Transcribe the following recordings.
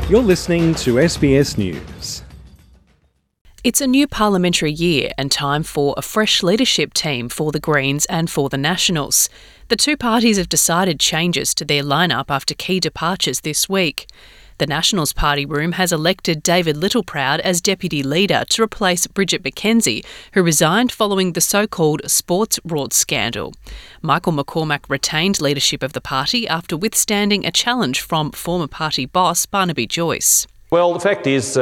You're listening to SBS News. It's a new parliamentary year and time for a fresh leadership team for the Greens and for the Nationals. The two parties have decided changes to their lineup after key departures this week. The Nationals Party room has elected David Littleproud as Deputy Leader to replace Bridget McKenzie, who resigned following the so-called sports rorts scandal. Michael McCormack retained leadership of the party after withstanding a challenge from former party boss Barnaby Joyce. Well, the fact is,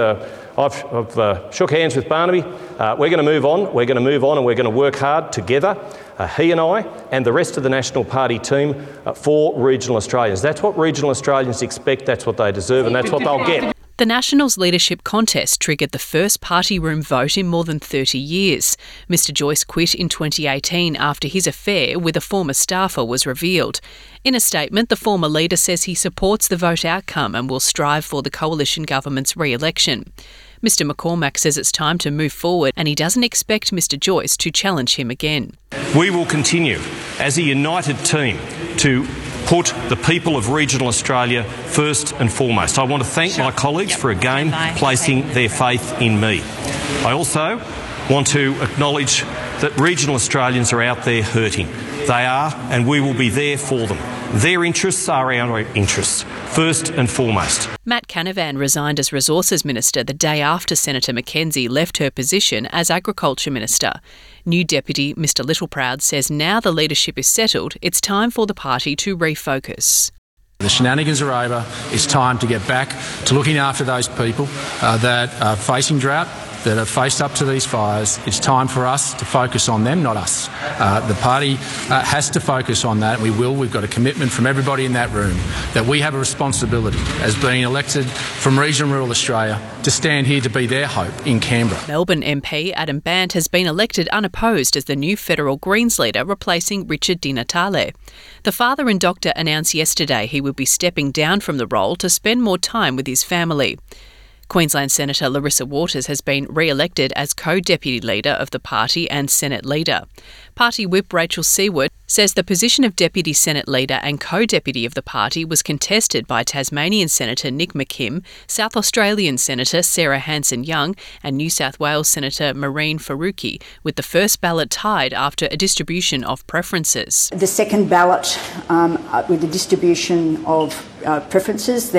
I've shook hands with Barnaby. We're going to move on. We're going to move on and we're going to work hard together, he and I and the rest of the National Party team, for regional Australians. That's what regional Australians expect, that's what they deserve, and that's what they'll get. The Nationals leadership contest triggered the first party room vote in more than 30 years. Mr Joyce quit in 2018 after his affair with a former staffer was revealed. In a statement, the former leader says he supports the vote outcome and will strive for the coalition government's re-election. Mr McCormack says it's time to move forward and he doesn't expect Mr Joyce to challenge him again. We will continue as a united team to put the people of regional Australia first and foremost. I want to thank my colleagues for again placing their faith in me. I also want to acknowledge that regional Australians are out there hurting. They are, and we will be there for them. Their interests are our interests, first and foremost. Matt Canavan resigned as Resources Minister the day after Senator McKenzie left her position as Agriculture Minister. New Deputy Mr Littleproud says now the leadership is settled, it's time for the party to refocus. The shenanigans are over. It's time to get back to looking after those people that are facing drought, that have faced up to these fires. It's time for us to focus on them, not us. The party has to focus on that. We will. We've got a commitment from everybody in that room that we have a responsibility as being elected from regional rural Australia to stand here to be their hope in Canberra. Melbourne MP Adam Bandt has been elected unopposed as the new federal Greens leader, replacing Richard Di Natale. The father and doctor announced yesterday he would be stepping down from the role to spend more time with his family. Queensland Senator Larissa Waters has been re-elected as co-deputy leader of the party and Senate leader. Party whip Rachel Seward says the position of deputy Senate leader and co-deputy of the party was contested by Tasmanian Senator Nick McKim, South Australian Senator Sarah Hanson-Young and New South Wales Senator Maureen Faruqi, with the first ballot tied after a distribution of preferences. The second ballot with the distribution of preferences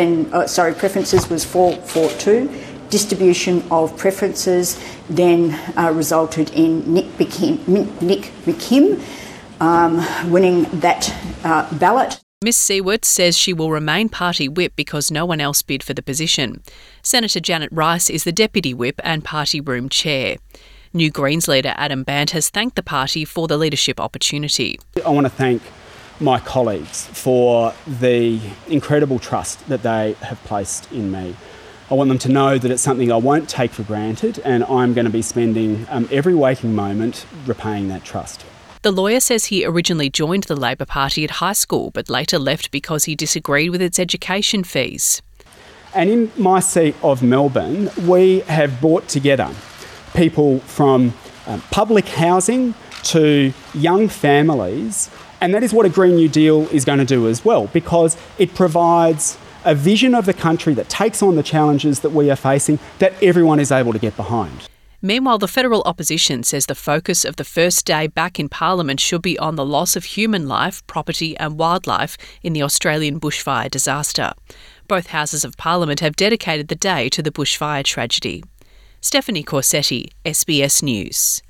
was 4-4-2. Distribution of preferences then resulted in Nick McKim winning that ballot. Ms Seward says she will remain party whip because no one else bid for the position. Senator Janet Rice is the deputy whip and party room chair. New Greens leader Adam Bandt has thanked the party for the leadership opportunity. I want to thank my colleagues for the incredible trust that they have placed in me. I want them to know that it's something I won't take for granted, and I'm going to be spending every waking moment repaying that trust. The lawyer says he originally joined the Labor Party at high school but later left because he disagreed with its education fees. And in my seat of Melbourne, we have brought together people from public housing to young families, and that is what a Green New Deal is going to do as well, because it provides a vision of the country that takes on the challenges that we are facing, that everyone is able to get behind. Meanwhile, the federal opposition says the focus of the first day back in Parliament should be on the loss of human life, property and wildlife in the Australian bushfire disaster. Both houses of Parliament have dedicated the day to the bushfire tragedy. Stephanie Corsetti, SBS News.